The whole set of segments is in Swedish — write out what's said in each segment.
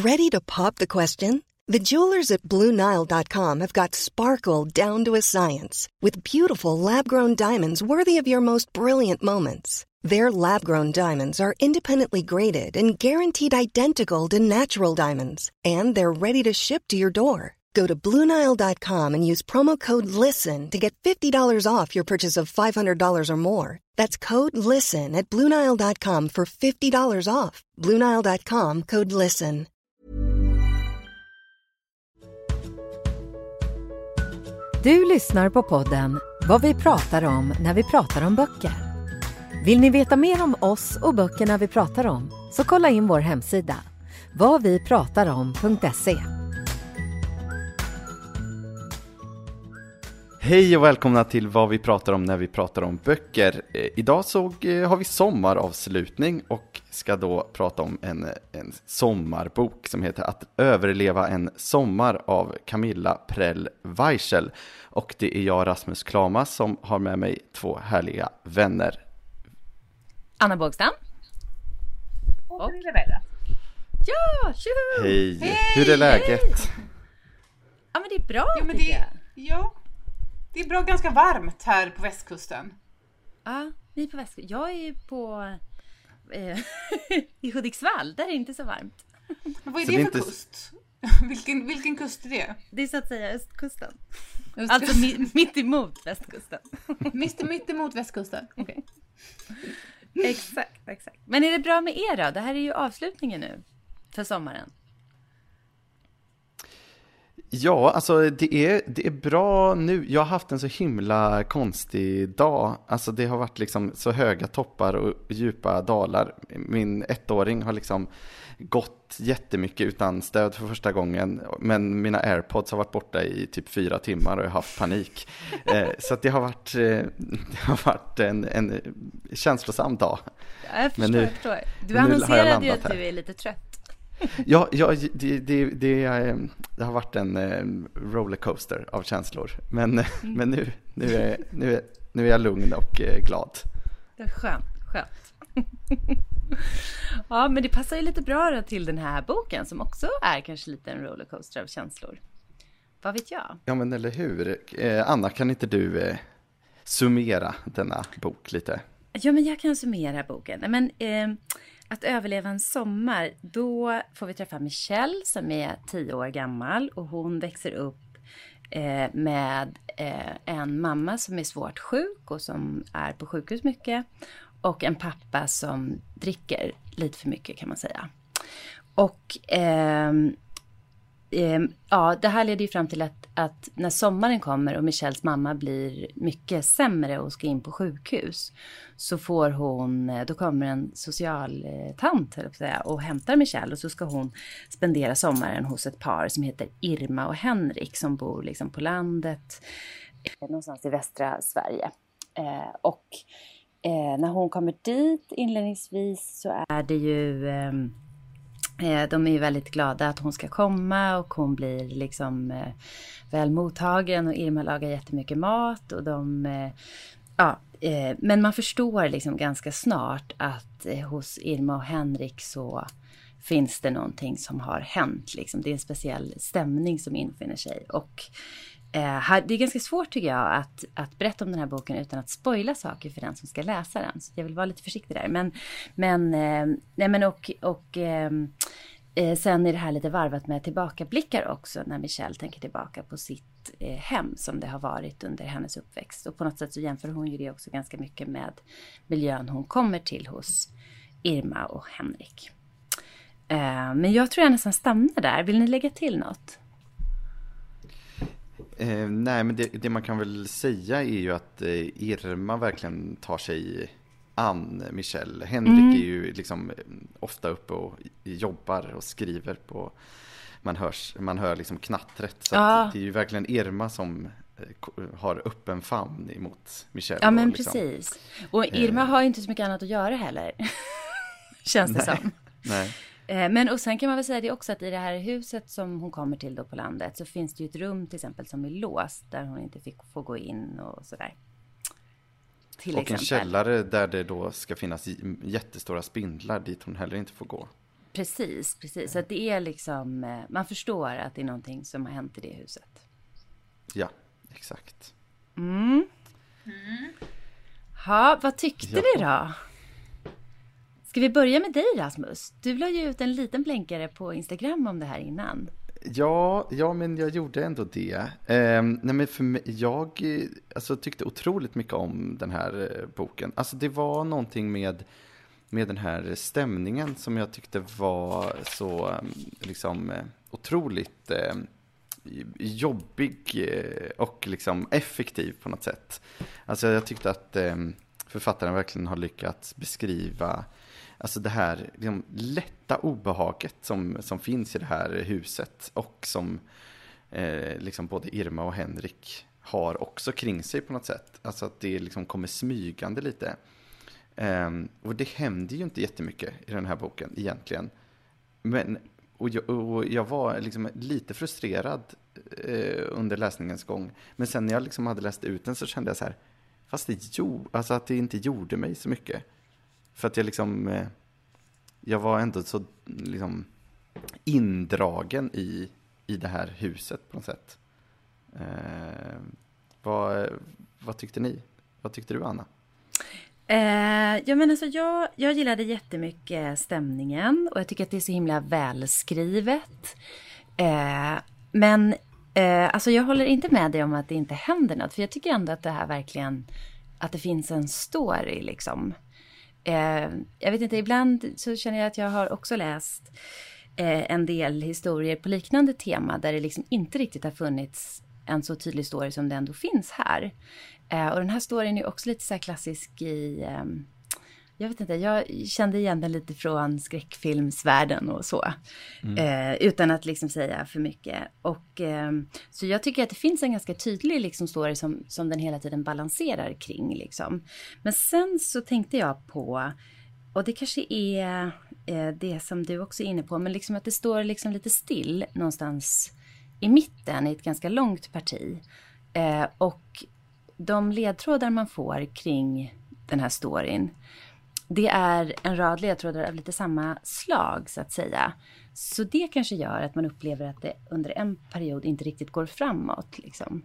Ready to pop the question? The jewelers at BlueNile.com have got sparkle down to a science with beautiful lab-grown diamonds worthy of your most brilliant moments. Their lab-grown diamonds are independently graded and guaranteed identical to natural diamonds, and they're ready to ship to your door. Go to BlueNile.com and use promo code LISTEN to get $50 off your purchase of $500 or more. That's code LISTEN at BlueNile.com for $50 off. BlueNile.com, code LISTEN. Du lyssnar på podden Vad vi pratar om när vi pratar om böcker. Vill ni veta mer om oss och böckerna vi pratar om, så kolla in vår hemsida vadvipratarom.se. Hej och välkomna till vad vi pratar om när vi pratar om böcker. Idag har vi sommaravslutning och ska då prata om en sommarbok som heter Att överleva en sommar av Camilla Prell Weichel. Och det är jag, Rasmus Klamas, som har med mig två härliga vänner. Anna Bågstam. Och Pernilla Berra. Ja, tjoho! Hej, hur är läget? Ja, men det är bra, Ja, men det är bra, ganska varmt här på västkusten. Ja, ni är på västkusten. Jag är på i Hudiksvall, där är det inte så varmt. Men vad är Så det för inte... kust? Vilken kust är det? Det är så att säga östkusten. Alltså mitt emot västkusten. Mitt emot västkusten. Okej. Exakt. Men är det bra med er då? Det här är ju avslutningen nu för sommaren. Ja, alltså det är bra nu. Jag har haft en så himla konstig dag. Alltså det har varit liksom så höga toppar och djupa dalar. Min ettåring har liksom gått jättemycket utan stöd för första gången. Men mina AirPods har varit borta i typ 4 timmar och jag har haft panik. Så att det har varit en känslosam dag. Ja, jag förstår, men nu, jag förstår. Du men nu annonserade ju att du är lite trött. Ja, det har varit en rollercoaster av känslor. Men nu är jag lugn och glad. Det är skönt. Ja, men det passar ju lite bra då till den här boken som också är kanske lite en rollercoaster av känslor. Vad vet jag? Ja, men eller hur? Anna, kan inte du summera denna bok lite? Ja, men jag kan summera boken. Men Att överleva en sommar, då får vi träffa Michelle som är 10 år gammal. Och hon växer upp med en mamma som är svårt sjuk och som är på sjukhus mycket. Och en pappa som dricker lite för mycket, kan man säga. Och ja, det här leder ju fram till att när sommaren kommer och Michelles mamma blir mycket sämre och ska in på sjukhus, så då kommer en socialtant och hämtar Michelle, och så ska hon spendera sommaren hos ett par som heter Irma och Henrik, som bor liksom på landet någonstans i västra Sverige. Och när hon kommer dit inledningsvis så är det ju de är ju väldigt glada att hon ska komma, och hon blir liksom väl mottagen, och Irma lagar jättemycket mat, och men man förstår liksom ganska snart att hos Irma och Henrik så finns det någonting som har hänt liksom. Det är en speciell stämning som infinner sig, och det är ganska svårt, tycker jag, att berätta om den här boken utan att spoila saker för den som ska läsa den. Så jag vill vara lite försiktig där. Sen är det här lite varvat med tillbakablickar också, när Michelle tänker tillbaka på sitt hem som det har varit under hennes uppväxt. Och på något sätt så jämför hon ju det också ganska mycket med miljön hon kommer till hos Irma och Henrik. Men jag tror jag nästan stannar där. Vill ni lägga till något? Nej, men det man kan väl säga är ju att Irma verkligen tar sig an Michelle. Henrik är ju liksom ofta uppe och jobbar och skriver på, man hör liksom knattret, så att det är ju verkligen Irma som har öppen famn emot Michelle. Ja, men liksom, precis. Och Irma har ju inte så mycket annat att göra heller. Känns det som. Nej. Men och sen kan man väl säga det också, att i det här huset som hon kommer till då på landet, så finns det ju ett rum till exempel som är låst, där hon inte får gå in och sådär. Och en källare där det då ska finnas jättestora spindlar dit hon heller inte får gå. Precis. Så att det är liksom, man förstår att det är någonting som har hänt i det huset. Ja, exakt. Ja, vad tyckte ni då? Ska vi börja med dig, Rasmus? Du la ju ut en liten blänkare på Instagram om det här innan. Ja, men jag gjorde ändå det. Nej, men för mig, jag tyckte otroligt mycket om den här boken. Alltså det var någonting med den här stämningen som jag tyckte var så liksom otroligt jobbig och liksom effektiv på något sätt. Alltså jag tyckte att författaren verkligen har lyckats beskriva alltså det här liksom lätta obehaget som finns i det här huset och som liksom både Irma och Henrik har också kring sig på något sätt. Alltså att det liksom kommer smygande lite. Och det händer ju inte jättemycket i den här boken egentligen. Men, och jag var liksom lite frustrerad under läsningens gång. Men sen när jag liksom hade läst ut den så kände jag så här, fast alltså att det inte gjorde mig så mycket. För att jag liksom, jag var ändå så liksom indragen i det här huset på något sätt. Vad tyckte ni? Vad tyckte du, Anna? Ja, men alltså jag gillade jättemycket stämningen och jag tycker att det är så himla välskrivet. Men alltså jag håller inte med dig om att det inte händer något, för jag tycker ändå att det här verkligen, att det finns en story liksom. Jag vet inte, ibland så känner jag att jag har också läst en del historier på liknande tema där det liksom inte riktigt har funnits en så tydlig story som det ändå finns här. Och den här storyn är också lite så här klassisk i, jag vet inte, jag kände igen den lite från skräckfilmsvärlden och så. Utan att liksom säga för mycket. Och så jag tycker att det finns en ganska tydlig liksom story som den hela tiden balanserar kring liksom. Men sen så tänkte jag på, och det kanske är det som du också är inne på, men liksom att det står liksom lite still någonstans i mitten i ett ganska långt parti. Och de ledtrådar man får kring den här storyn, det är en rad ledtrådar av lite samma slag så att säga. Så det kanske gör att man upplever att det under en period inte riktigt går framåt liksom.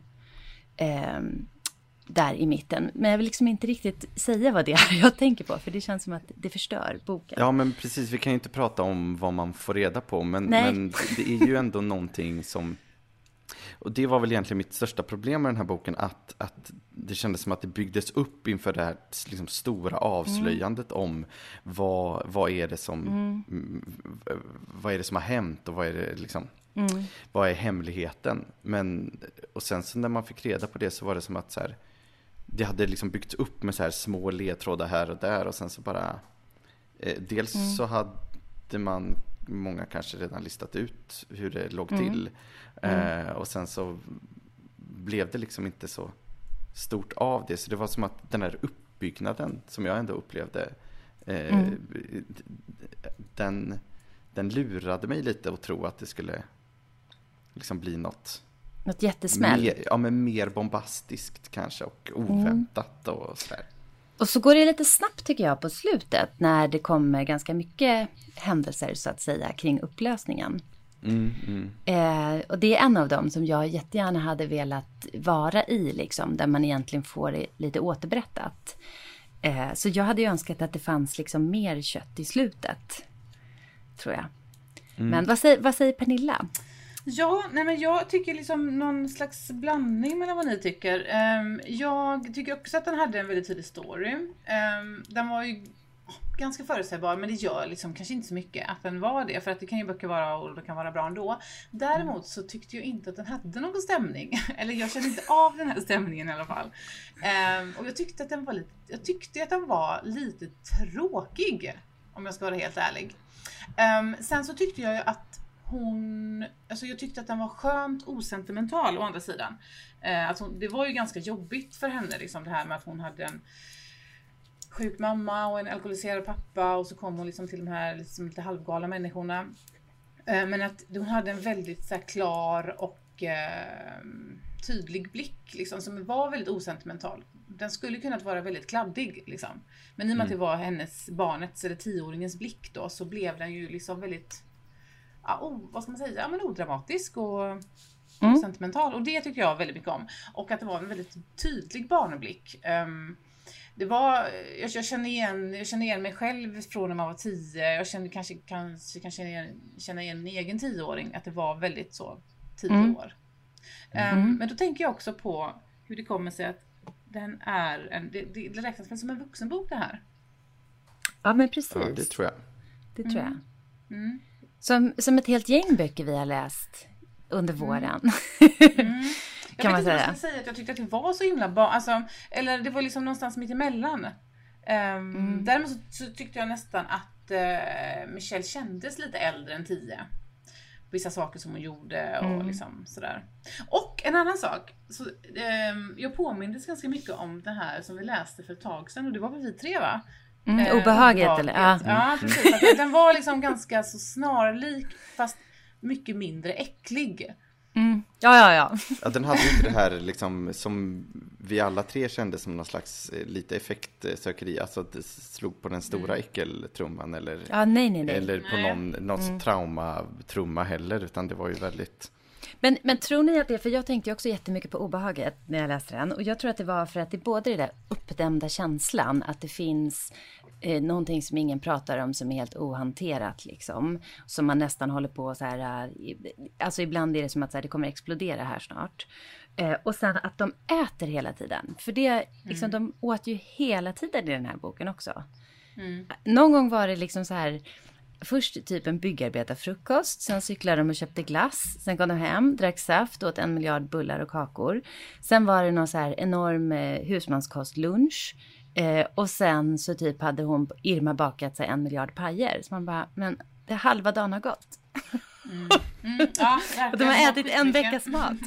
Där i mitten. Men jag vill liksom inte riktigt säga vad det är jag tänker på, för det känns som att det förstör boken. Ja, men precis, vi kan ju inte prata om vad man får reda på, men det är ju ändå någonting som, och det var väl egentligen mitt största problem med den här boken, att det kändes som att det byggdes upp inför det här liksom stora avslöjandet om vad är det som vad är det som har hänt och vad är det liksom vad är hemligheten. Men och sen så när man fick reda på det så var det som att så här, det hade liksom byggts upp med så här små ledtrådar här och där, och sen så bara dels så hade många kanske redan listat ut hur det låg till. Och sen så blev det liksom inte så stort av det. Så det var som att den här uppbyggnaden som jag ändå upplevde, den lurade mig lite att tro att det skulle liksom bli något jättesmäll. Mer bombastiskt kanske och oväntat och sådär. Och så går det lite snabbt tycker jag på slutet när det kommer ganska mycket händelser så att säga kring upplösningen. Och det är en av dem som jag jättegärna hade velat vara i liksom, där man egentligen får det lite återberättat. Så jag hade ju önskat att det fanns liksom mer kött i slutet, tror jag. Men vad säger Pernilla? Ja, nej men jag tycker liksom någon slags blandning mellan vad ni tycker. Jag tycker också att den hade en väldigt tydlig story. Den var ju ganska förutsägbar, men det gör liksom kanske inte så mycket att den var det, för att det kan ju böcker vara och det kan vara bra ändå. Däremot så tyckte jag inte att den hade någon stämning, eller jag kände inte av den här stämningen i alla fall. Och jag tyckte att den var lite tråkig, om jag ska vara helt ärlig. Sen så tyckte jag ju att jag tyckte att den var skönt osentimental å andra sidan. Det var ju ganska jobbigt för henne liksom, det här med att hon hade en sjuk mamma och en alkoholiserad pappa, och så kom hon liksom till de här liksom lite halvgalna människorna. Men att hon hade en väldigt så här, klar och tydlig blick liksom, som var väldigt osentimental. Den skulle kunnat vara väldigt kladdig liksom. Men i och med att det var barnets eller 10-åringens blick då, så blev den ju liksom väldigt vad ska man säga? Ja, men odramatisk och osentimental. Och det tycker jag väldigt mycket om. Och att det var en väldigt tydlig barnblick. Det var, jag känner igen mig själv från när man var 10. Jag kände kanske kan känna igen min egen 10-åring. Att det var väldigt så 10 år. Men då tänker jag också på hur det kommer sig att den är det räknas väl som en vuxenbok det här. Ja, men precis. Ja, det tror jag. Det tror jag. Som ett helt gäng böcker vi har läst under våren. Kan man säga. Jag säga att jag tyckte att det var så himla eller det var liksom någonstans mitt emellan. Däremot så tyckte jag nästan att Michelle kändes lite äldre än 10. Vissa saker som hon gjorde och liksom sådär. Och en annan sak. Så, jag påmindes ganska mycket om det här som vi läste för ett tag sedan. Och det var väl vi 3, va? Obehaget eller? Ja, precis. Den var liksom ganska så snarlik fast mycket mindre äcklig. Ja. Ja, den hade ju inte det här liksom, som vi alla 3 kände som någon slags lite effektsökeri. Alltså att det slog på den stora äckeltrumman eller, nej. eller på någon traumatrumma heller. Utan det var ju väldigt... Men tror ni att det, för jag tänkte ju också jättemycket på obehaget när jag läste den. Och jag tror att det var för att det är både det där uppdämda känslan, att det finns någonting som ingen pratar om som är helt ohanterat liksom. Som man nästan håller på så här, alltså ibland är det som att så här, det kommer explodera här snart. Och sen att de äter hela tiden. För det, liksom, de åt ju hela tiden i den här boken också. Någon gång var det liksom så här... Först typ en byggarbetarfrukost, sen cyklade de och köpte glass, sen kom de hem, drack saft och åt 1 miljard bullar och kakor. Sen var det någon så här enorm husmanskostlunch och sen så typ hade Irma bakat sig 1 miljard pajer. Så man bara, men det halva dagen har gått. Ja, och de har ätit en veckas mat.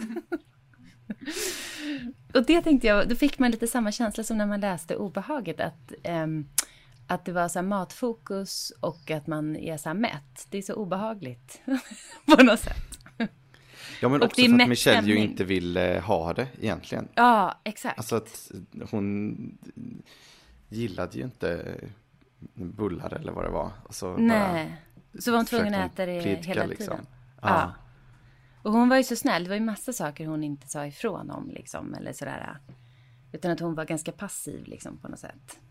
Och det tänkte jag, då fick man lite samma känsla som när man läste Obehaget, att det var så här matfokus och att man är så här mätt. Det är så obehagligt på något sätt. Ja, men också för att Michelle ju inte vill ha det egentligen. Ja, exakt. Alltså att hon gillade ju inte bullar eller vad det var. Så nej, så var hon tvungen att äta det hela liksom. tiden. Ja. Och hon var ju så snäll. Det var ju massa saker hon inte sa ifrån om liksom, eller sådär. Utan att hon var ganska passiv liksom på något sätt.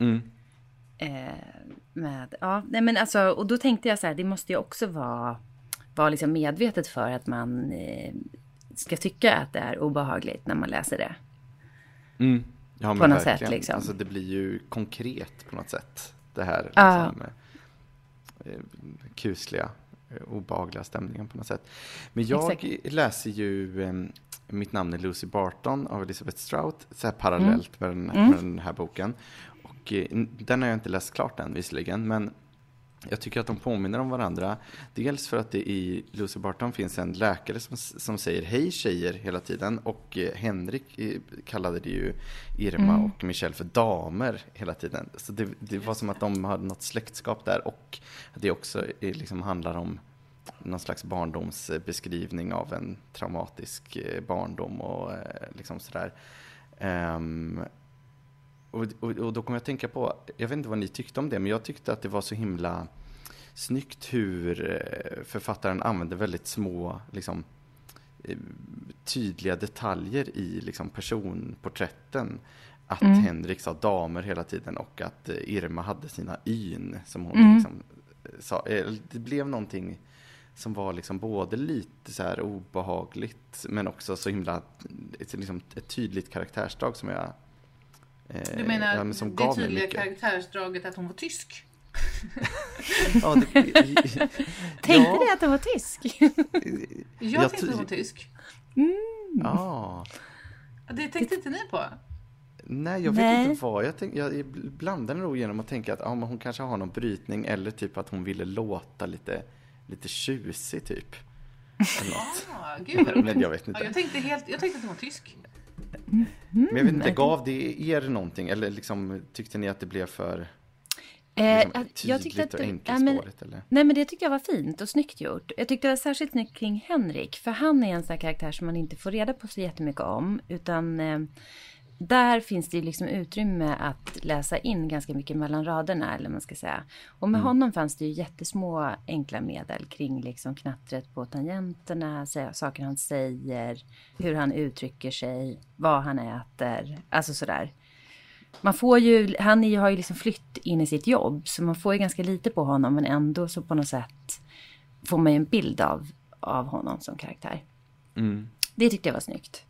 Nej men alltså, och då tänkte jag så här, det måste ju också vara liksom medvetet för att man ska tycka att det är obehagligt när man läser det. Ja, men på något verkligen. Sätt liksom. Alltså det blir ju konkret på något sätt, det här liksom, kusliga, obehagliga stämningen på något sätt. Men jag läser ju Mitt namn är Lucy Barton av Elizabeth Strout, så här parallellt med den här boken. Och den har jag inte läst klart än visserligen, men jag tycker att de påminner om varandra. Dels för att det i Lucy Barton finns en läkare som säger hej tjejer hela tiden. Och Henrik kallade det ju Irma och Michelle för damer hela tiden. Så det var som att de hade något släktskap där. Och det också liksom handlar om någon slags barndomsbeskrivning av en traumatisk barndom och liksom sådär. Och då kommer jag att tänka på, jag vet inte vad ni tyckte om det, men jag tyckte att det var så himla snyggt hur författaren använde väldigt små liksom, tydliga detaljer i liksom, personporträtten. Att Henrik sa damer hela tiden och att Irma hade sina yn som hon liksom, sa. Det blev någonting som var liksom både lite så här obehagligt men också så himla liksom, ett tydligt karaktärsdrag som jag du menar ja, som det tydliga karaktärsdraget att hon var tysk? Ja, tänkte ni att hon var tysk? Jag tänkte hon var tysk. Ja. Det tänkte inte ni på? Nej, jag vet inte vad. Jag blandade nog genom att tänka att men hon kanske har någon brytning eller typ att hon ville låta lite tjusig typ. Eller något. Gud, men jag vet inte. Ja, jag tänkte att hon var tysk. Men jag vet inte, gav det er någonting? Eller liksom, tyckte ni att det blev för... Jag tyckte att enkelspårigt, eller? Nej, men det tyckte jag var fint och snyggt gjort. Jag tyckte det var särskilt snyggt kring Henrik. För han är en sån här karaktär som man inte får reda på så jättemycket om. Utan där finns det liksom utrymme att läsa in ganska mycket mellan raderna, eller man ska säga. Och med honom fanns det ju jättesmå enkla medel kring liksom knattret på tangenterna, saker han säger, hur han uttrycker sig, vad han äter, alltså sådär. Man får ju, har ju liksom flytt in i sitt jobb, så man får ju ganska lite på honom, men ändå så på något sätt får man ju en bild av honom som karaktär. Det tyckte jag var snyggt.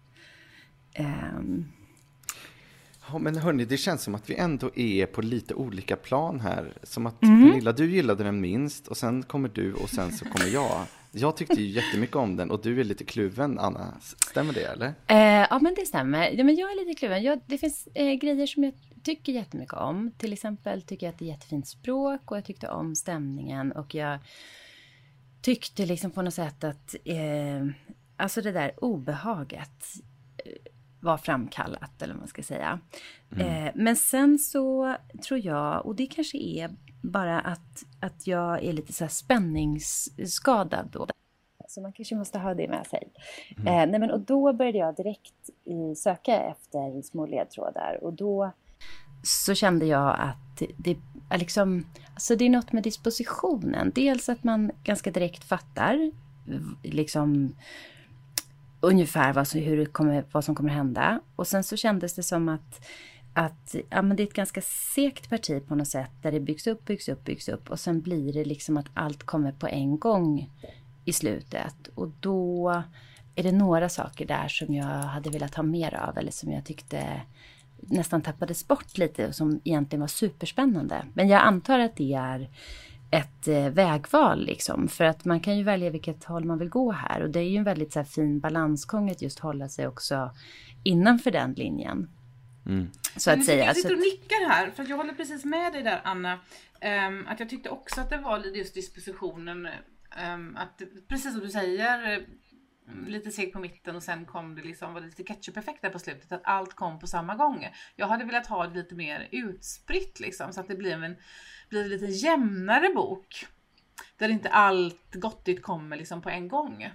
Ja, men hörni, det känns som att vi ändå är på lite olika plan här. Som att Pernilla, du gillade den minst, och sen kommer du och sen så kommer jag. Jag tyckte ju jättemycket om den och du är lite kluven, Anna. Stämmer det, eller? Ja, men det stämmer. Ja, men jag är lite kluven. Det finns grejer som jag tycker jättemycket om. Till exempel tycker jag att det är jättefint språk och jag tyckte om stämningen. Och jag tyckte liksom på något sätt att alltså det där obehaget var framkallat, eller vad man ska säga. Men sen så tror jag, och det kanske är bara att jag är lite så här spänningsskadad då. Så man kanske måste ha det med sig. Nej, men, och då började jag direkt söka efter små ledtrådar. Och då så kände jag att det liksom, alltså det är något med dispositionen. Dels att man ganska direkt fattar liksom ungefär vad som kommer hända. Och sen så kändes det som att ja, men det är ett ganska segt parti på något sätt, där det byggs upp och sen blir det liksom att allt kommer på en gång i slutet. Och då är det några saker där som jag hade velat ha mer av, eller som jag tyckte nästan tappades bort lite och som egentligen var superspännande. Men jag antar att det är ett vägval liksom, för att man kan ju välja vilket håll man vill gå här, och det är ju en väldigt så här fin balansgång att just hålla sig också innanför den linjen. Så att säga. Jag sitter och nickar här, för att jag håller precis med dig där, Anna, att jag tyckte också att det var just dispositionen, att precis som du säger, lite seg på mitten och sen kom det liksom, var det lite ketchup-effekt där på slutet, att allt kom på samma gång. Jag hade velat ha det lite mer utspritt liksom, så att det blir en lite jämnare bok där inte allt gottigt kommer liksom på en gång.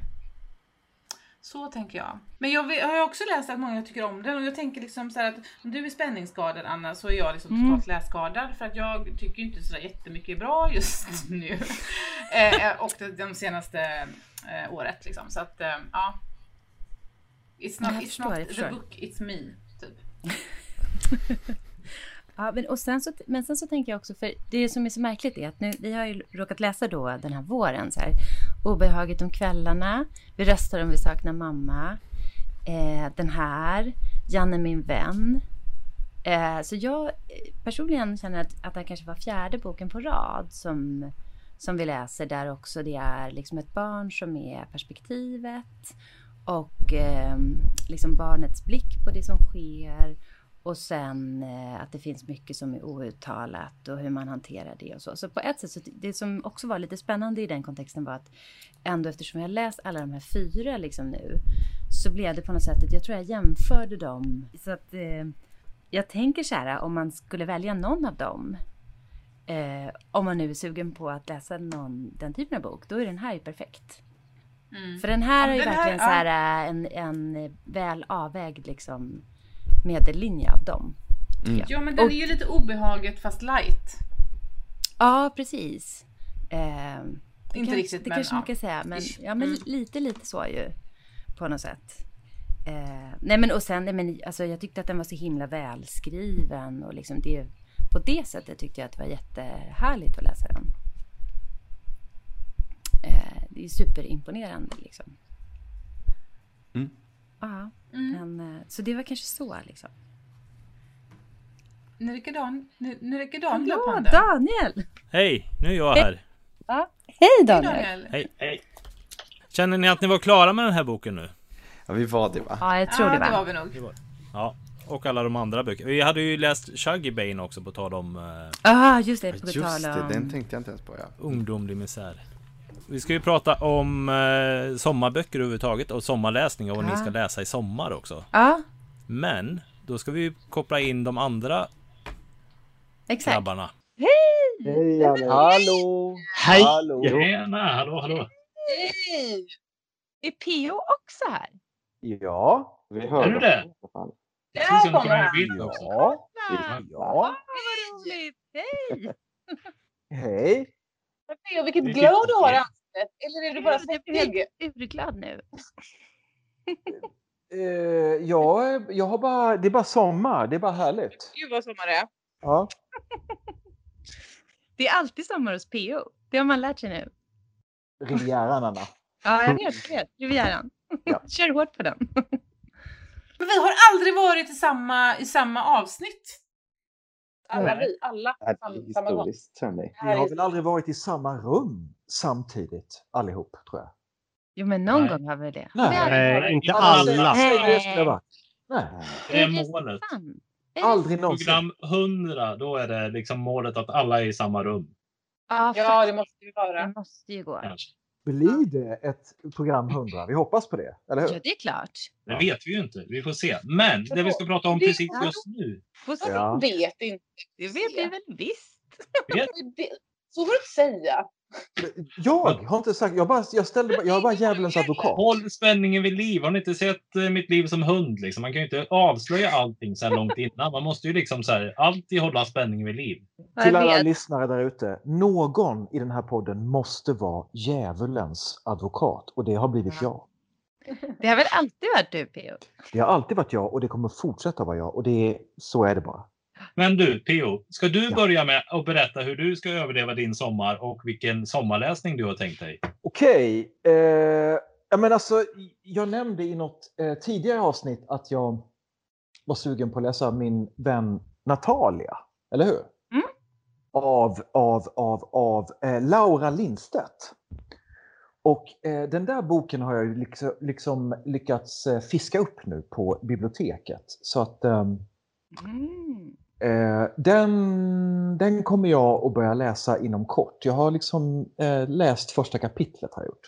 Så tänker jag. Men jag har också läst att många tycker om den, och jag tänker liksom så här att om du är spänningsskadad, Anna, så är jag liksom totalt lässkadad, för att jag tycker inte så jättemycket bra just nu. Och de senaste året liksom, så att ja. It's not the book, it's me typ. Ja, men sen så tänker jag också, för det som är så märkligt är att nu, vi har ju råkat läsa då den här våren så här, obehaget om kvällarna, vi röstar om vi saknar mamma, den här, Janne min vän. Så jag personligen känner att det här kanske var 4:e boken på rad som vi läser, där också det är liksom ett barn som är perspektivet och liksom barnets blick på det som sker. Och sen att det finns mycket som är outtalat och hur man hanterar det och så. Så på ett sätt, så det som också var lite spännande i den kontexten var att ändå, eftersom jag läst alla de här 4 liksom nu, så blev det på något sätt att jag tror jag jämförde dem. Så att jag tänker så här, om man skulle välja någon av dem, om man nu är sugen på att läsa den typen av bok, då är den här ju perfekt. För den här är ju verkligen så här en väl avvägd liksom medellinje av dem. Ja, men den är ju lite obehaget fast light. Ja, precis. Inte riktigt, det kanske man kan säga, men ja, men lite så ju på något sätt. Nej, men och sen alltså jag tyckte att den var så himla välskriven, och liksom det, på det sättet tyckte jag att det var jättehärligt att läsa den. Det är superimponerande liksom. Ja, men så det var kanske så liksom. Nu räcker Dan. Hallå, Daniel! Hej, nu är jag här. Ja. Hej Daniel! Hej. Känner ni att ni var klara med den här boken nu? Ja, vi var det, va? Ja, jag tror det var vi nog. Ja, och alla de andra böcker. Vi hade ju läst Shaggy Bane också, på tal om just det, den tänkte jag inte ens på, ja. Ungdomlig misär. Vi ska ju prata om sommarböcker överhuvudtaget, och sommarläsning, och vad ni ska läsa i sommar också. Ja. Men då ska vi koppla in de andra grabbarna. Hej! Hej Alex. Hallå! Hej! Hallå! Tjena, hallå. Hej! Är P.O. också här? Ja, vi hör Är du det? Där Susan kommer han. bild också. Ja, Vad roligt! Hej! hej! P.O. vilket Vilket glow du har i gäng. ansiktet. Eller är du bara snägg? Urglad nu. Jag har bara, det är bara sommar, det är bara härligt. Gud vad sommar det är. Ja. Det är alltid sommar hos P.O. Det har man lärt sig nu. Rivieran, Anna. Ja, jag vet. Rivieran. Ja. Kör hårt på den. Men vi har aldrig varit i samma avsnitt. Alla. Det är Samma gång. historiskt, tror ni. Vi har väl aldrig varit i samma rum samtidigt, allihop, tror jag. Jo, men någon Nej. gång har vi det. Nej, inte alla. Nej. Det är målet. Sant? Aldrig någonsin. Program 100, då är det liksom målet att alla är i samma rum. Ja, det måste vi vara. Det måste ju gå. Kanske. Blir det ett program 100? Vi hoppas på det, eller hur? Ja, det är klart. Det vet vi ju inte. Vi får se. Men det vi ska prata om precis just nu. Får se. Ja. Vet inte. Det vet vi väl visst. Så får du inte säga. Jag har inte sagt, jag är bara djävulens advokat. Håll spänningen vid liv. Har ni inte sett Mitt liv som hund? Liksom? Man kan ju inte avslöja allting så här långt innan. Man måste ju liksom så här, alltid hålla spänningen vid liv. Till alla lyssnare där ute, någon i den här podden måste vara djävulens advokat och det har blivit jag. Det har väl alltid varit du, P.O. Det har alltid varit jag och det kommer fortsätta vara jag och så är det bara. Men du, P.O. Ska du börja med att berätta hur du ska överleva din sommar och vilken sommarläsning du har tänkt dig? Okej, men alltså, jag nämnde i något tidigare avsnitt att jag var sugen på att läsa min vän Natalia, eller hur? Mm. Av Laura Lindstedt. Och den där boken har jag liksom lyckats fiska upp nu på biblioteket. Så att den kommer jag att börja läsa inom kort. Jag har liksom läst första kapitlet har jag gjort.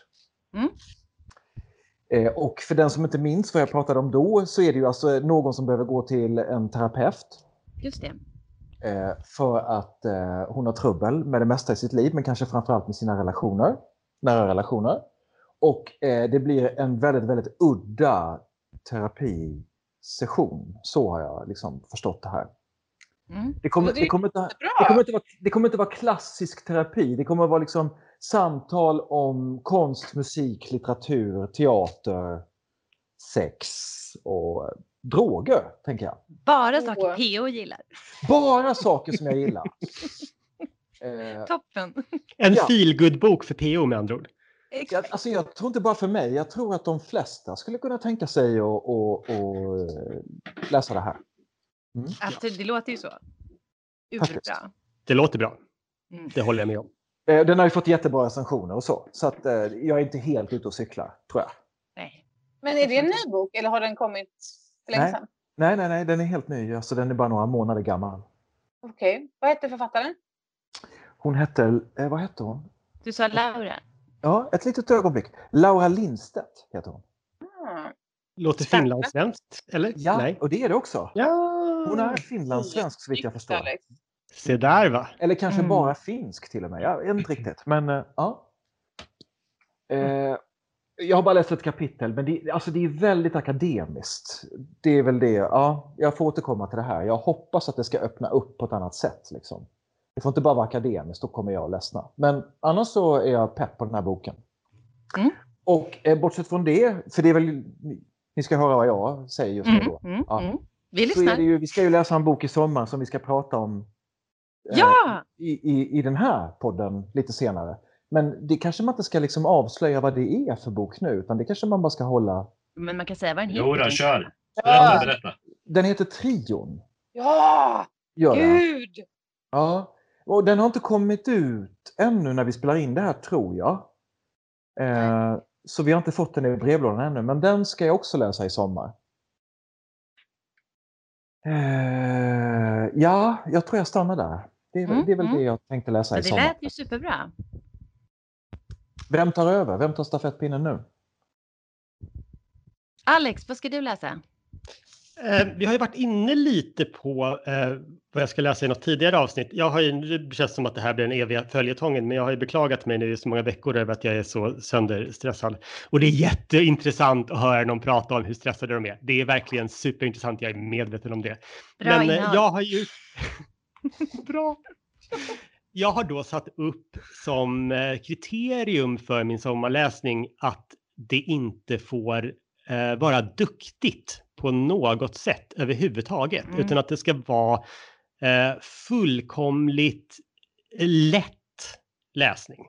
Och för den som inte minns vad jag pratade om då så är det ju alltså någon som behöver gå till en terapeut. Just det. För att hon har trubbel med det mesta i sitt liv men kanske framförallt med sina nära relationer. Och det blir en väldigt, väldigt udda terapisession. Så har jag liksom förstått det här. Det kommer inte vara klassisk terapi. Det kommer att vara liksom samtal om konst, musik, litteratur, teater, sex och droger, tänker jag. Bara saker P.O. gillar. Bara saker som jag gillar. Toppen. En feelgood-bok för P.O. med andra ord. Jag tror inte bara för mig. Jag tror att de flesta skulle kunna tänka sig att läsa det här. Alltså, det låter ju så. Urbra. Det låter bra. Det håller jag med om. Den har ju fått jättebra recensioner och så. Så att jag är inte helt ute och cyklar, tror jag. Nej. Men är det en ny bok eller har den kommit för länge sedan? Nej, den är helt ny. Alltså, den är bara några månader gammal. Okej. Vad heter författaren? Hon hette, vad hette hon? Du sa Laura. Ja, ett litet ögonblick. Laura Lindstedt heter hon. Låter finlandssvenskt, eller? Ja, Nej. Och det är det också. Ja. Hon är finlandssvensk så vitt jag förstår. Se där, va? Eller kanske bara finsk till och med. Jag vet inte riktigt. Men ja. Jag har bara läst ett kapitel. Men det är väldigt akademiskt. Det är väl det. Ja, jag får återkomma till det här. Jag hoppas att det ska öppna upp på ett annat sätt. Liksom. Det får inte bara vara akademiskt. Då kommer jag att ledsna. Men annars så är jag pepp på den här boken. Och bortsett från det. För det är väl... Ni ska höra vad jag säger just nu då. Vi lyssnar. Vi ska ju läsa en bok i sommar som vi ska prata om i den här podden lite senare. Men det kanske man inte ska liksom avslöja vad det är för bok nu. Utan det kanske man bara ska hålla... Men man kan säga vad den heter. Jo då, kör. Berätta. Den heter Trion. Ja! Gud! Ja. Och den har inte kommit ut ännu när vi spelar in det här, tror jag. Så vi har inte fått den i brevlådan ännu. Men den ska jag också läsa i sommar. Ja, jag tror jag stannar där. Det är väl det jag tänkte läsa i sommar. Det lät ju superbra. Vem tar över? Vem tar stafettpinnen nu? Alex, vad ska du läsa? Vi har ju varit inne lite på vad jag ska läsa i något tidigare avsnitt. Det känns som att det här blir en eviga följetongen, men jag har ju beklagat mig nu i så många veckor över att jag är så sönderstressad. Och det är jätteintressant att höra någon prata om hur stressade de är. Det är verkligen superintressant, jag är medveten om det. Bra men innehåll. jag har ju... Bra! Jag har då satt upp som kriterium för min sommarläsning att det inte får vara duktigt på något sätt överhuvudtaget. Utan att det ska vara fullkomligt lätt läsning.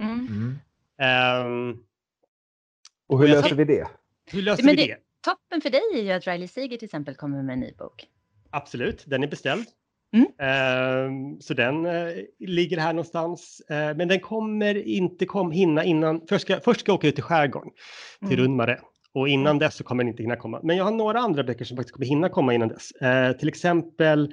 Och hur löser vi det? Hur löser vi det? Toppen för dig är ju att Riley Seeger till exempel kommer med en ny bok. Absolut, den är beställd. Så den ligger här någonstans. Men den kommer inte hinna innan. Först ska jag åka ut till skärgården, till Rundmare. Och innan dess så kommer den inte hinna komma. Men jag har några andra böcker som faktiskt kommer hinna komma innan dess. Till exempel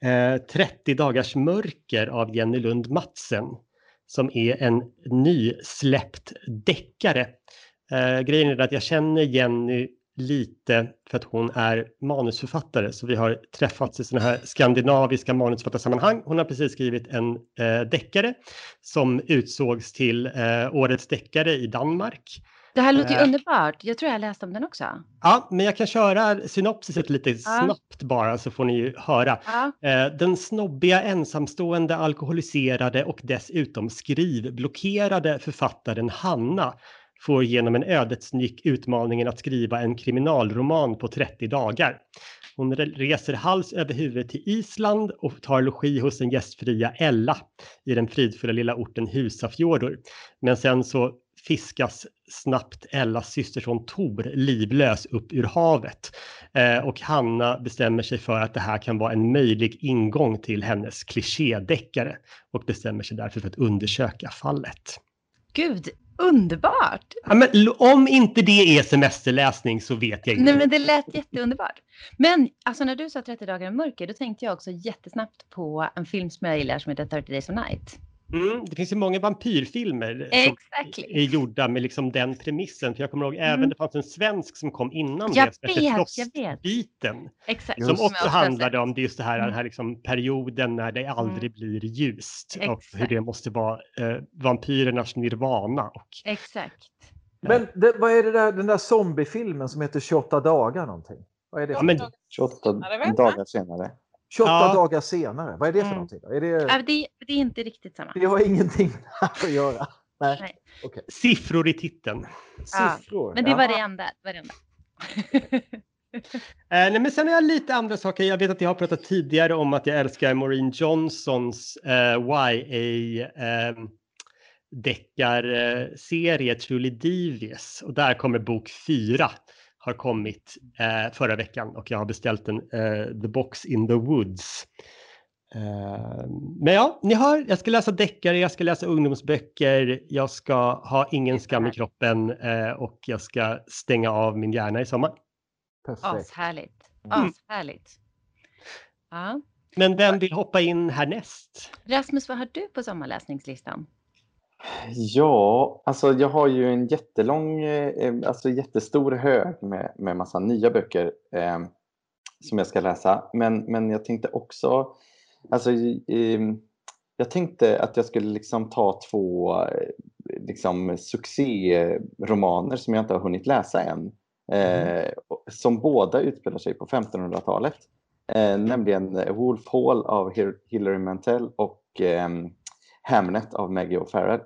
30 dagars mörker av Jenny Lund Madsen. Som är en nysläppt deckare. Grejen är att jag känner Jenny lite för att hon är manusförfattare. Så vi har träffats i sådana här skandinaviska manusförfattarsammanhang. Hon har precis skrivit en deckare som utsågs till årets deckare i Danmark. Det här låter ju underbart. Jag tror jag läste om den också. Ja, men jag kan köra synopsiset lite snabbt bara så får ni ju höra. Den snobbiga, ensamstående, alkoholiserade och dessutom skrivblockerade författaren Hanna får genom en ödets nyck utmaningen att skriva en kriminalroman på 30 dagar. Hon reser hals över huvud till Island och tar logi hos den gästfria Ella i den fridfulla lilla orten Husafjordur. Men sen så fiskas snabbt Ellas systerson Tor livlös upp ur havet. Och Hanna bestämmer sig för att det här kan vara en möjlig ingång till hennes klichédeckare. Och bestämmer sig därför för att undersöka fallet. Gud, underbart! Ja, men om inte det är semesterläsning så vet jag inte. Nej, men det lät jätteunderbart. Men alltså när du sa 30 dagar i mörker, då tänkte jag också jättesnabbt på en film som jag gillar som heter 30 Days of Night. Det finns ju många vampyrfilmer som är gjorda med liksom den premissen. För jag kommer ihåg även det fanns en svensk som kom innan jag det. Frostbiten. Exakt. Som också handlade om just det här, den här liksom perioden när det aldrig blir ljust. Och hur det måste vara vampyrernas nirvana. Exakt. Men vad är det där, den där zombiefilmen som heter 28 dagar någonting? Vad är det för 28 dagar senare. 28 dagar senare. Vad är det för någonting då? Det är inte riktigt samma. Det har ingenting med det här att göra. Nej. Okay. Siffror i titeln. Siffror. Men det var det enda. Nej, men sen har jag lite andra saker. Jag vet att jag har pratat tidigare om att jag älskar Maureen Johnsons YA deckarserie Truly Devious. Och där kommer bok 4. Har kommit förra veckan och jag har beställt en The Box in the Woods. Men ja, ni hör, jag ska läsa deckare, jag ska läsa ungdomsböcker, jag ska ha ingen skam i kroppen och jag ska stänga av min hjärna i sommar. Perfekt. Ashärligt. Ja. Men vem vill hoppa in härnäst? Rasmus, vad har du på sommarläsningslistan? Ja, alltså jag har ju en jättestor hög med massa nya böcker som jag ska läsa. Men jag tänkte också, jag tänkte att jag skulle liksom ta 2 liksom succéromaner som jag inte har hunnit läsa än. Som båda utspelar sig på 1500-talet. Nämligen Wolf Hall av Hilary Mantel och Hamnet av Maggie O'Farrell.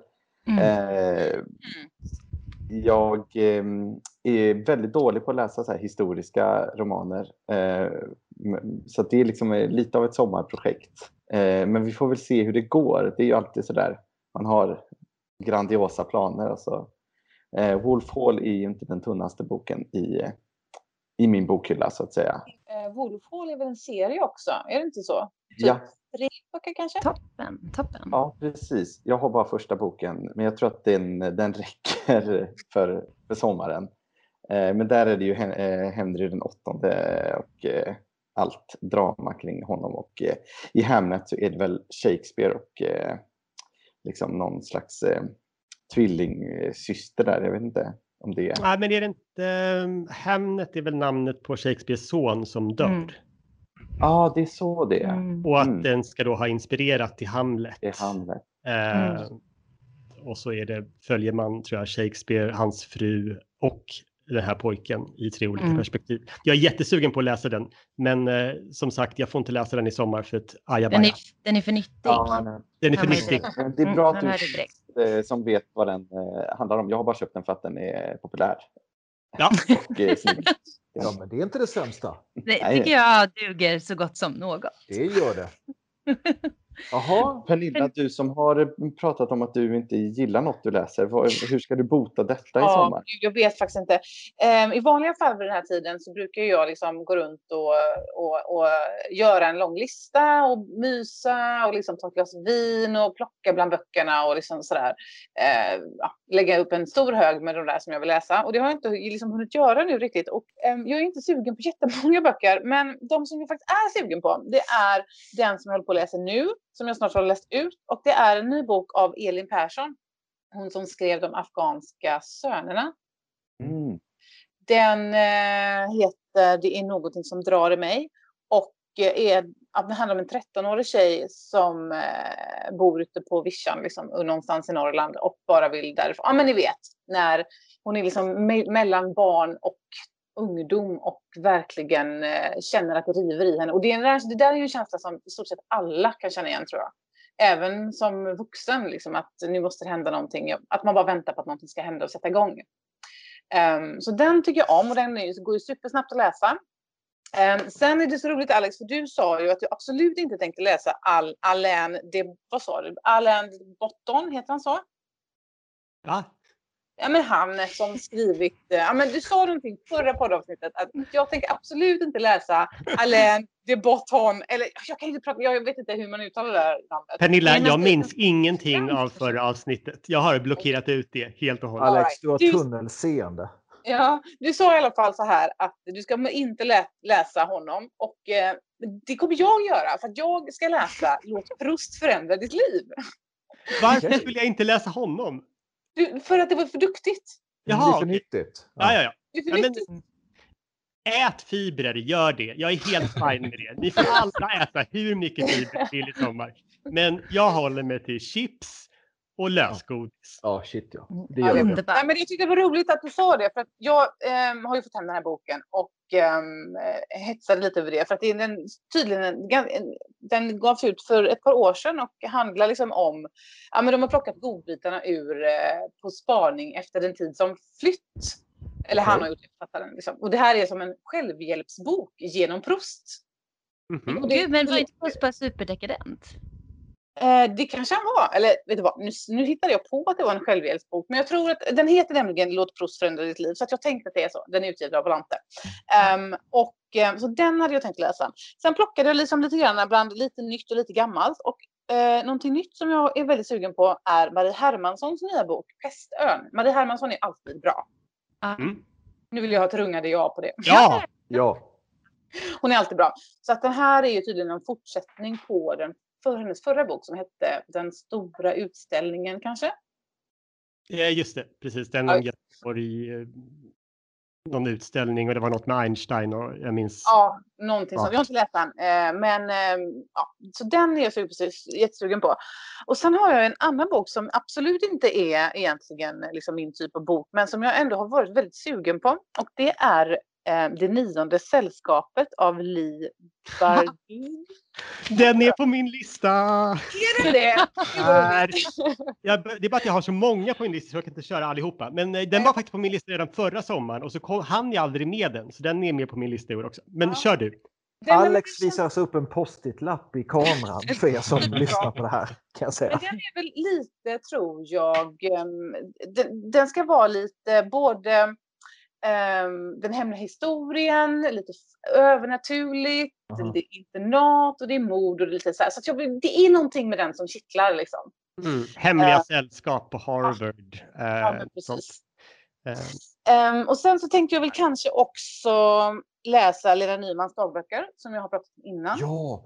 Jag är väldigt dålig på att läsa så här historiska romaner. Så att det är liksom lite av ett sommarprojekt. Men vi får väl se hur det går. Det är ju alltid så där. Man har grandiosa planer. Alltså. Wolf Hall är ju inte den tunnaste boken i min bokhylla så att säga. Wolf Hall är väl en serie också? Är det inte så? Ja. 3 böcker kanske? Toppen. Ja, precis. Jag har bara första boken. Men jag tror att den räcker för sommaren. Men där är det ju Henry den 8:e och allt drama kring honom. Och i Hamnet så är det väl Shakespeare och liksom någon slags tvillingsyster där. Jag vet inte. om det. Nej, men är det inte... Hamnet är väl namnet på Shakespeares son som dör. Ja, det är så det är. Och att den ska då ha inspirerat till Hamlet. Det är Hamlet. Och så följer man, tror jag, Shakespeare, hans fru och den här pojken i 3 olika perspektiv. Jag är jättesugen på att läsa den. Men som sagt, jag får inte läsa den i sommar för att ajabaja. Den är för nyttig. Ja, den är för nyttig. Det är bra att du som vet vad den handlar om. Jag har bara köpt den för att den är populär. Ja. Och snygg. Ja, men det är inte det sämsta. Det tycker jag duger så gott som något. Det gör det. Jaha, Pernilla, du som har pratat om att du inte gillar något du läser. Hur ska du bota detta i sommar? Jag vet faktiskt inte. I vanliga fall vid den här tiden så brukar jag liksom gå runt och göra en lång lista och mysa och liksom ta ett glas vin och plocka bland böckerna och liksom sådär. Lägga upp en stor hög med de där som jag vill läsa. Och det har jag inte liksom hunnit göra nu riktigt. Och jag är inte sugen på jättemånga böcker. Men de som jag faktiskt är sugen på, det är den som jag håller på att läsa nu. Som jag snart har läst ut. Och det är en ny bok av Elin Persson. Hon som skrev De afghanska sönerna. Den heter Det är någonting som drar i mig. Och det handlar om en 13-årig tjej som bor ute på Vischan. Liksom, någonstans i Norrland. Och bara vill därifrån. Ja, men ni vet. När hon är liksom mellan barn och ungdom och verkligen känner att det river i henne. Och det där är ju en känsla som i stort sett alla kan känna igen, tror jag. Även som vuxen, liksom, att nu måste det hända någonting. Att man bara väntar på att någonting ska hända och sätta igång. Så den tycker jag om och den går ju supersnabbt att läsa. Sen är det så roligt, Alex, för du sa ju att du absolut inte tänkte läsa Alain de Botton, heter han så? Ja. Ja, men han som skrivit... Ja, men du sa någonting förra poddavsnittet att jag tänker absolut inte läsa Alain de Botton. Eller jag kan inte prata, jag vet inte hur man uttalar det här namnet. Pernilla, jag minns ingenting av förra avsnnittet. Jag har blockerat ut det helt och hållet. Alex, du har tunnelseende. Ja, du sa i alla fall så här att du ska inte läsa honom. Och det kommer jag göra för att jag ska läsa Låt Proust förändra ditt liv. Varför skulle jag inte läsa honom? För att det var för duktigt. Jaha, det är för nyttigt. Ja. Det är för nyttigt. Ät fibrer, gör det. Jag är helt fine med det. Ni får alla äta hur mycket fibrer vill i sommar. Men jag håller mig till chips och lösgodis. Ja, shit ja. Det gör det. Nej, men jag tyckte det var roligt att du sa det. För att jag har ju fått hem den här boken och hetsade lite över det. För att den gavs ut för ett par år sedan och handlar liksom om... Ja, men de har plockat godbitarna ur på spaning efter den tid som flytt. Eller han har gjort det. Liksom. Och det här är som en självhjälpsbok genom Proust. Mm-hmm. Gud, men var inte Proust bara superdekadent? Det kanske han var. Eller vet du vad, nu hittade jag på att det var en självhjälpsbok. Men jag tror att den heter nämligen Låt Proust förändra ditt liv. Så att jag tänkte att det är så. Den är utgiven av Volante. Så den hade jag tänkt läsa. Sen plockade jag liksom lite grann bland lite nytt och lite gammalt. Och någonting nytt som jag är väldigt sugen på är Marie Hermanssons nya bok Pestön. Marie Hermansson är alltid bra. Nu vill jag ha ett rungande ja på det. Ja. Hon är alltid bra. Så att den här är ju tydligen en fortsättning på hennes förra bok som hette Den stora utställningen kanske? Ja, just det. Precis. Den om Göteborg, någon utställning och det var något med Einstein och jag minns. Ja, någonting som jag har inte läst den. Så den är jag jättesugen på. Och sen har jag en annan bok som absolut inte är egentligen liksom min typ av bok. Men som jag ändå har varit väldigt sugen på. Och det är Det 9:e sällskapet av Leigh Bardugo. Den är på min lista. Är det det? Det är bara att jag har så många på min lista så jag kan inte köra allihopa. Men den var faktiskt på min lista redan förra sommaren och så hann jag aldrig med den. Så den är med på min lista i år också. Men kör du. Alex visar alltså upp en post-it-lapp i kameran för er som lyssnar på det här, kan jag säga. Men den är väl lite, tror jag, den ska vara lite både den hemliga historien, lite övernaturligt, det är internat och det är mord och det är lite så här. Så att det är någonting med den som kittlar liksom. Hemliga sällskap på Harvard. Precis. Och sen så tänkte jag väl kanske också läsa Lena Nymans dagböcker som jag har pratat om innan. Ja,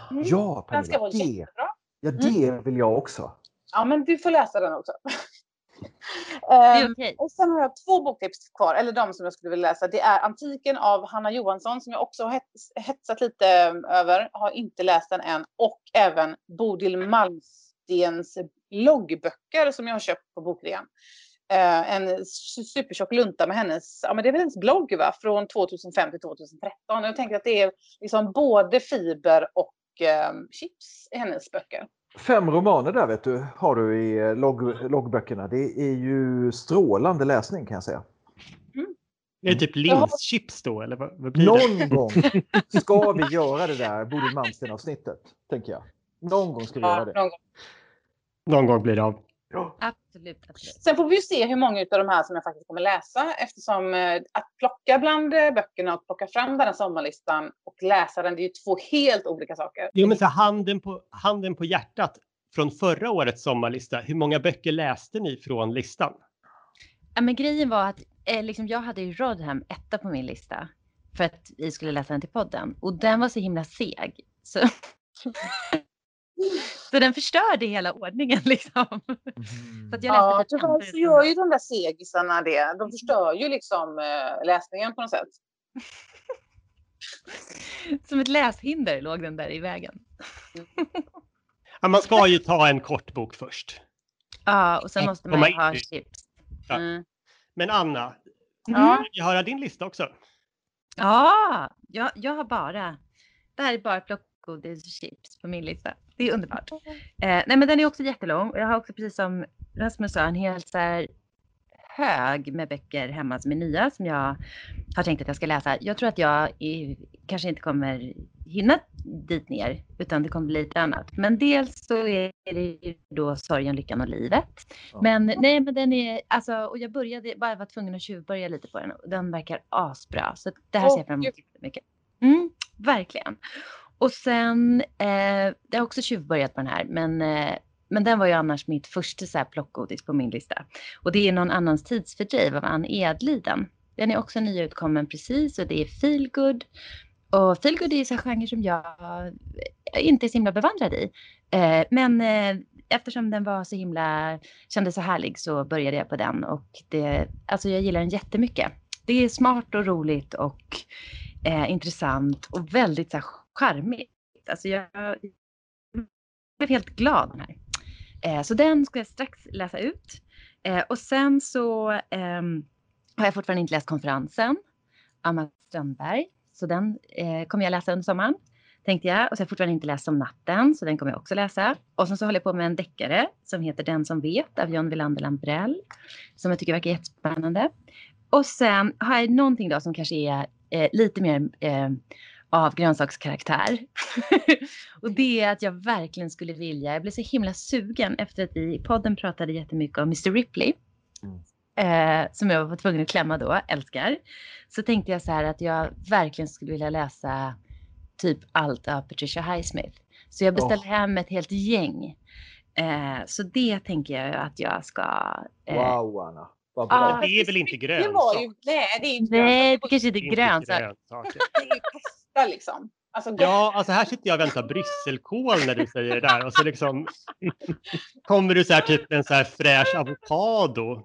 Den ska vara jättebra. Ja, det vill jag också. Ja, men du får läsa den också. Okay. Och sen har jag 2 boktips kvar, eller de som jag skulle vilja läsa. Det är Antiken av Hanna Johansson, som jag också har hetsat lite över. Har inte läst den än. Och även Bodil Malmstens loggböcker som jag har köpt på bokrean. En supertjock lunta med hennes, men det är väl hennes blogg, va? Från 2005 till 2013. Jag tänker att det är liksom både fiber och chips i hennes böcker. 5 romaner där, vet du, har du i loggböckerna. Det är ju strålande läsning, kan jag säga. Är det typ linschips då, eller vad blir Någon gång ska vi göra det där Bodil Malmsten-avsnittet, tänker jag. Någon gång ska vi göra det. Någon gång blir det av. Absolut. Sen får vi ju se hur många av de här som jag faktiskt kommer läsa, eftersom att plocka bland böckerna och plocka fram den här sommarlistan och läsa den, det är ju 2 helt olika saker. Jo, men så handen på hjärtat från förra årets sommarlista. Hur många böcker läste ni från listan? Ja, men grejen var att liksom, jag hade ju Rodham 1 på min lista för att vi skulle läsa den till podden. Och den var så himla seg. Så den förstörde hela ordningen liksom. Så att jag läste tyvärr så gör ju de där segisarna det. De förstör ju liksom läsningen på något sätt. Som ett läshinder låg den där i vägen. Ja, man ska ju ta en kort bok först. Ja, och sen måste man ha chips. Ja. Men Anna, jag höra din lista också. Ja, jag har bara. Det här är bara plockgodis och chips på min lista. Det är underbart. Nej, men den är också jättelång. Jag har också, precis som Rasmus sa, en helt så här hög med böcker hemma som är nya, som jag har tänkt att jag ska läsa. Jag tror att jag kanske inte kommer hinna dit ner, utan det kommer bli lite annat. Men dels så är det då Sorgen, lyckan och livet. Men nej, men den är, alltså, och jag var tvungen att tjuvbörja lite på den. Och den verkar asbra. Så det här ser jag fram emot mycket. Verkligen. Och sen, det har också tjuvbörjat på den här, men den var ju annars mitt första så här plockgodis på min lista. Och det är Någon annans tidsfördriv av Ann Edliden. Den är också nyutkommen precis, och det är feelgood. Och feelgood är en genre som jag inte är så himla bevandrad i. Men eftersom den var så kändes så härlig, så började jag på den. Och alltså jag gillar den jättemycket. Det är smart och roligt och intressant och väldigt så här charmigt. Alltså jag blev helt glad den här. Så den ska jag strax läsa ut. Och sen så har jag fortfarande inte läst Konferensen av Mats Strandberg. Så den kommer jag läsa under sommaren, tänkte jag. Och så har jag fortfarande inte läst Om natten, så den kommer jag också läsa. Och sen så håller jag på med en deckare som heter Den som vet av John Wilander Lambrell, som jag tycker verkar jättespännande. Och sen har jag någonting då som kanske är lite mer av grönsakskaraktär. Och det är att jag verkligen skulle vilja, jag blev så himla sugen efter att vi i podden pratade jättemycket om Mr. Ripley. Som jag var tvungen att klämma då, älskar. Så tänkte jag så här att jag verkligen skulle vilja läsa typ allt av Patricia Highsmith. Så jag beställde hem ett helt gäng. Så det tänker jag att jag ska... Wow, Anna. Vad bra. Det är väl inte grönsak? Nej, det kanske inte är grönsak. Det är ju pasta liksom. Alltså, ja, alltså här sitter jag och väntar brysselkål när du säger det där. Och så liksom kommer du så här typ en så här fräsch avokado.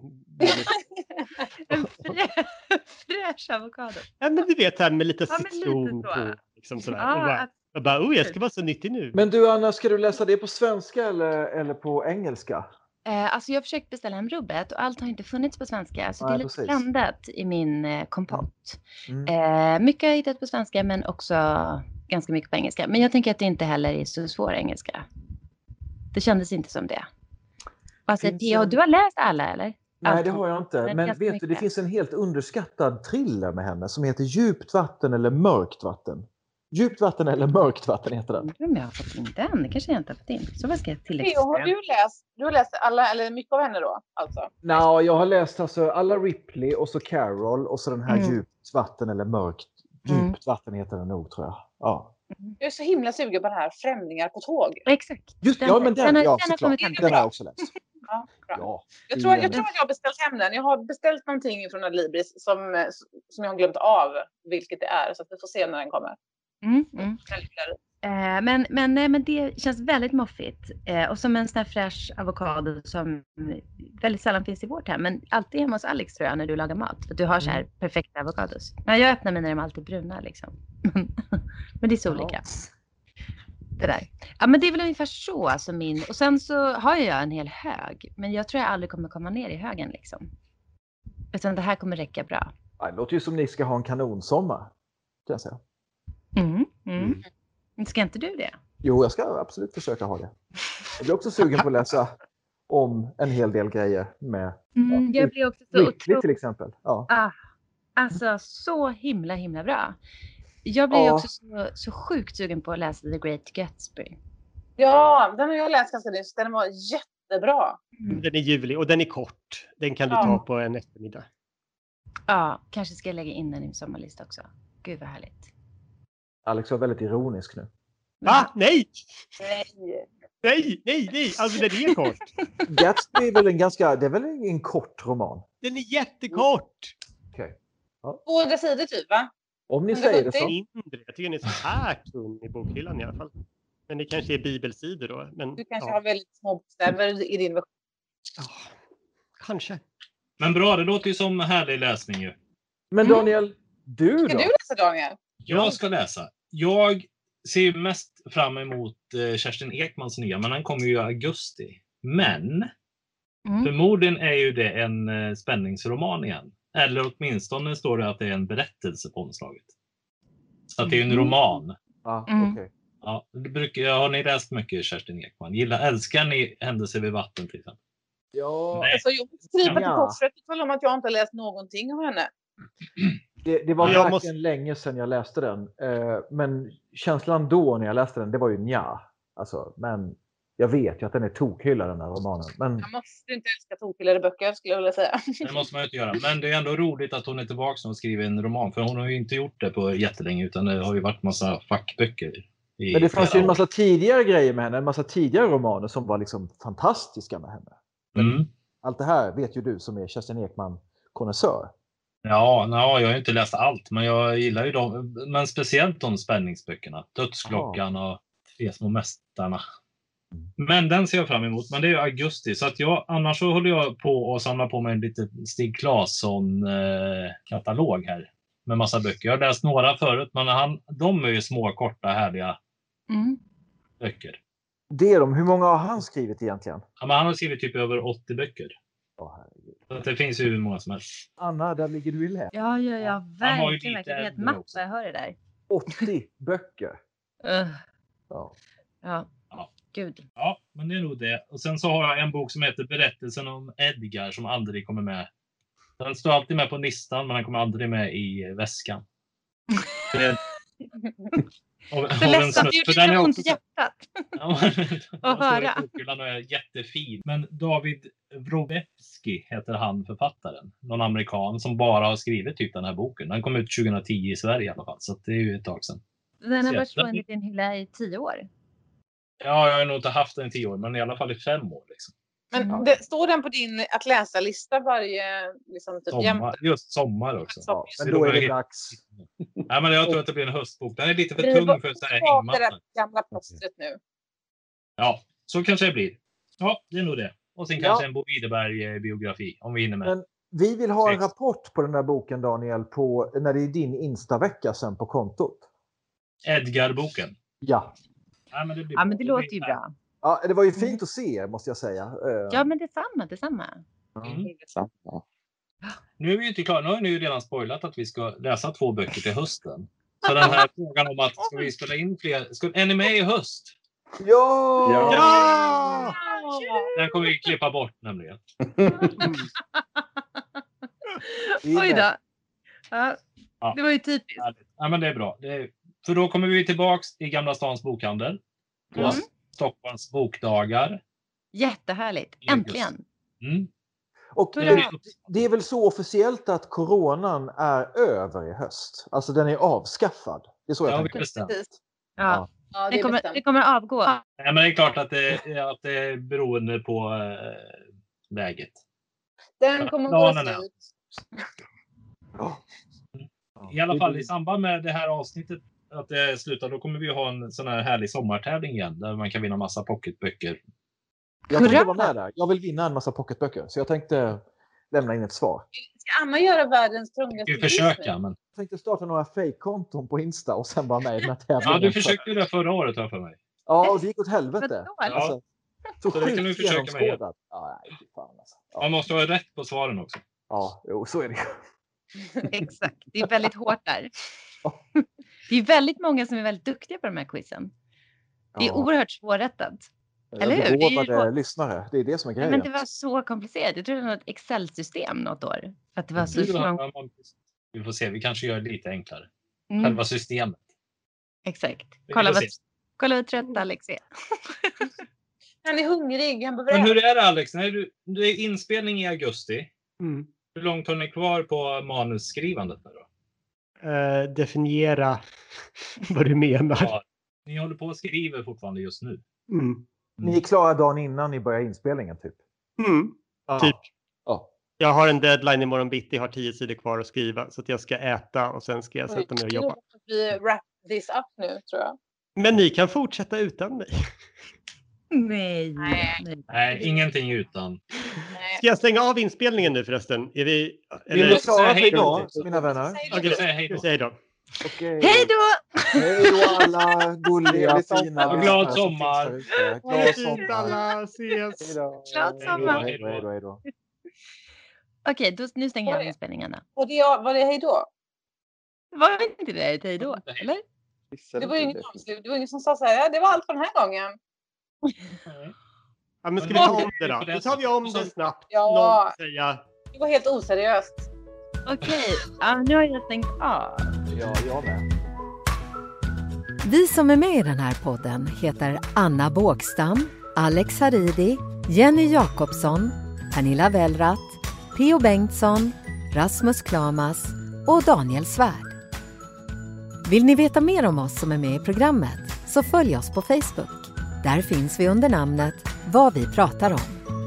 En fräsch avokado. Ja, men du vet här med lite citron på. Liksom sådär. Ja, och bara, jag ska vara så nyttig nu. Men du Anna, ska du läsa det på svenska eller på engelska? Alltså jag har försökt beställa hem rubbet och allt har inte funnits på svenska. Så det är lite blandat i min kompott. Mycket har jag hittat på svenska, men också ganska mycket på engelska. Men jag tänker att det inte heller är så svår engelska. Det kändes inte som det. Alltså, du har läst alla, eller? Nej, det har jag inte. Men vet du, det finns en helt underskattad thriller med henne som heter Djupt vatten eller mörkt vatten. Djupt vatten eller mörkt vatten heter den. Jag har fått in den. Det kanske jag inte har fått in. Så vad ska jag tillägga? Du har läst alla, eller mycket av henne då? Alltså. Nej, jag har läst alltså alla Ripley och så Carol och så den här Djupt vatten eller mörkt. Djupt vatten heter den nog, tror jag. Ja. Jag är så himla sugen på den här Främlingar på tåg. Exakt. Just, den har jag också läst. Ja, bra. Jag tror att jag har beställt hem den. Jag har beställt någonting från Adlibris som jag har glömt av vilket det är. Så att vi får se när den kommer. Men det känns väldigt moffigt. Och som en sån här fräsch avokado som väldigt sällan finns i vårt hem. Men alltid hemma hos Alex tror jag när du lagar mat. För du har så här perfekta avokados. Men jag öppnar mina, de är alltid bruna liksom. Men det är så olika. Det där. Ja, men det är väl ungefär så. Alltså och sen så har jag en hel hög. Men jag tror jag aldrig kommer komma ner i högen liksom. Utan det här kommer räcka bra. Ja, det låter ju som ni ska ha en kanonsommar. Kan jag säga. Ska inte du det? Jo, jag ska absolut försöka ha det. Jag blir också sugen på att läsa om en hel del grejer med jag blir också så Ripley till exempel. Ja. Alltså så himla bra. Jag blir också så sjukt sugen på att läsa The Great Gatsby. Ja, den har jag läst ganska nyss. Den var jättebra. Den är ljuvlig och den är kort. Den kan du ta på en eftermiddag. Ja, kanske ska jag lägga in den i min sommarlista också. Gud vad härligt. Alex var väldigt ironisk nu. Va? Nej! Alltså den är kort. Gatsby är väl det är väl en kort roman? Den är jättekort. Okej. 200 sidor typ, va? Om ni säger det så. Mindre. Jag tycker den är så här tunn i bokhyllan i alla fall. Men det kanske är bibelsidor då. Men, du kanske har väldigt små bokstäver i din version. Kanske. Men bra, det låter ju som härlig läsning ju. Men Daniel, du då? Ska du läsa, Daniel? Jag ska läsa. Jag ser mest fram emot Kerstin Ekmans nya, men den kommer ju i augusti. Men förmodligen är ju det en spänningsroman igen. Eller åtminstone står det att det är en berättelse på omslaget. Så att det är en roman. Okej. Ja, har ni läst mycket Kerstin Ekman? Älskar ni Händelser vid vatten till exempel? Ja. Alltså, jag skriver till korset och talar om att jag inte har läst någonting av henne. Det var verkligen länge sedan jag läste den. Men känslan då när jag läste den, det var ju nja. Alltså, men jag vet ju att den är tokhyllad, den här romanen. Men... Jag måste inte älska tokhyllade böcker, skulle jag vilja säga. Det måste man ju inte göra. Men det är ändå roligt att hon är tillbaka och skriver en roman. För hon har ju inte gjort det på jättelänge, utan det har ju varit massa fackböcker. Men det fanns ju en massa tidigare grejer med henne. En massa tidigare romaner som var liksom fantastiska med henne. Allt det här vet ju du som är Kerstin Ekman-konnässör. Ja, jag har ju inte läst allt, men jag gillar ju dem. Men speciellt de spänningsböckerna. Dödsklockan och Tre små mästarna. Men den ser jag fram emot. Men det är ju augusti. Så att annars så håller jag på att samla på mig en liten Stig Claesson-katalog här. Med massa böcker. Jag har läst några förut, men de är ju små, korta, härliga böcker. Det är de. Hur många har han skrivit egentligen? Ja, men han har skrivit typ över 80 böcker. Så att det finns ju hur många som helst. Anna, där ligger du i lä. Ja, verkligen. Det är ett mapp, jag hör det där. 80 böcker. Ja, gud. Ja, men det är nog det. Och sen så har jag en bok som heter Berättelsen om Edgar som aldrig kommer med. Den står alltid med på listan, men den kommer aldrig med i väskan. Det är ont i hjärtat. Att höra. Den är jättefin. Men David Wroblewski heter han, författaren. Någon amerikan som bara har skrivit typ den här boken. Den kom ut 2010 i Sverige i alla fall. Så det är ju ett tag sedan. Den har varit funnit i en hylla i 10 år. Ja, jag har nog inte haft den i 10 år, men i alla fall i 5 år. Liksom. Men står den på din att läsa-lista varje liksom, typ sommar, just sommar också. Ja, men då är det dags. Ja, men jag tror att det blir en höstbok. Den är lite för tung för så här hängmatta. Det där gamla plåstret nu. Ja, så kanske det blir. Ja, det är nog det. Och sen kanske en Bo Widerberg-biografi, om vi hinner med. Men vi vill ha en rapport på den här boken, Daniel, när det är din Insta-vecka sen på kontot. Edgar-boken. Ja. Ja, men det låter ju bra. Ja, det var ju fint att se, måste jag säga. Ja, men detsamma. Nu är vi ju inte klara. Nu har ni ju redan spoilat att vi ska läsa 2 böcker till hösten. Så den här frågan om att ska vi spela in fler... Är ni med i höst? Ja! Den kommer vi klippa bort nämligen. Oj då. Ja, det var ju typiskt. Ja, men det är bra. För då kommer vi tillbaks i Gamla Stans bokhandel. På Stockholms bokdagar. Jättehärligt. Äntligen. Och det är väl så officiellt att coronan är över i höst. Alltså den är avskaffad. Det är så jag tänker. Ja, det kommer avgå. Ja, men det är klart att det är beroende på läget. Den kommer gå ut. I alla fall i samband med det här avsnittet att det slutar, då kommer vi ha en sån här härlig sommartävling igen där man kan vinna massa pocketböcker. Jag tänkte vara med där. Jag vill vinna en massa pocketböcker. Så jag tänkte lämna in ett svar. Ska Anna göra världens trångaste? Vi försöka, men... Jag tänkte starta några fake-konton på Insta och sen vara med i den här tävlingen. Ja, du försökte ju det förra året för mig. Ja, och det gick åt helvete. Alltså, så det kan du försöka med. Ja, nej, fan alltså. Man måste ha rätt på svaren också. Ja, jo, så är det. Exakt, det är väldigt hårt där. Det är väldigt många som är väldigt duktiga på de här quizen. Det är oerhört svårrättat. Eller hur? Begåvade lyssnare, det är det som är grejen. Men det var så komplicerat. Jag tror det var ett Excel-system något år. För att det var så vi får se, vi kanske gör det lite enklare. Själva systemet. Exakt. Kolla vad trött Alex är. Han är hungrig. Han Men hur är det, Alex? Det är inspelning i augusti. Hur långt har ni kvar på manusskrivandet nu då? Definiera vad du menar. Ja, ni håller på att skriva fortfarande just nu. Ni är klara dagen innan ni börjar inspelningen typ? Typ. Jag har en deadline imorgon bitti, har 10 sidor kvar att skriva. Så att jag ska äta och sen ska jag sätta mig och jobba. Vi wrap this up nu, tror jag. Men ni kan fortsätta utan mig. Nej, ingenting utan. Ska jag stänga av inspelningen nu förresten? Är vi... Vill du klara hej då, mina vänner? Okej, säg hej då. Hej då. Hej då! Hej då alla gulliga, fina. Glad sommar. Glad sommar. Alla ses. Glad sommar. Hej då. Okej, nu stänger jag av inspelningarna. Var det hej då? Var det inte det hej då? Eller? Det var ju inget avslut. Det var ingen som sa så här, det var allt för den här gången. Ja, men ska vi ta om det då? Då tar vi om det snabbt. Ja, säga. Det var helt oseriöst. Okej, nu har jag stängt av. Ja, jag med. Vi som är med i den här podden heter Anna Bågstam, Alex Haridi, Jenny Jakobsson, Pernilla Wellrath, P.O. Bengtsson, Rasmus Klamas och Daniel Svärd. Vill ni veta mer om oss som är med i programmet så följ oss på Facebook. Där finns vi under namnet Vad vi pratar om.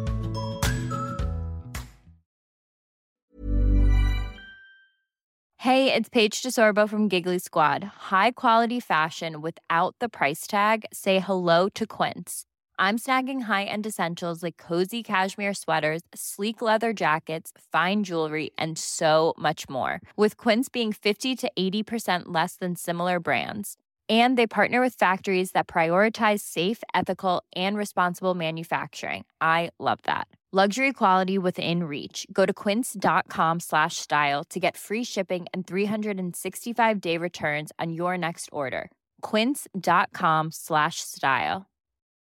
Hey, it's Paige DeSorbo from Giggly Squad. High quality fashion without the price tag. Say hello to Quince. I'm snagging high-end essentials like cozy cashmere sweaters, sleek leather jackets, fine jewelry, and so much more. With Quince being 50 to 80% less than similar brands. And they partner with factories that prioritize safe, ethical, and responsible manufacturing. I love that. Luxury quality within reach. Go to quince.com/style to get free shipping and 365-day returns on your next order. Quince.com/style.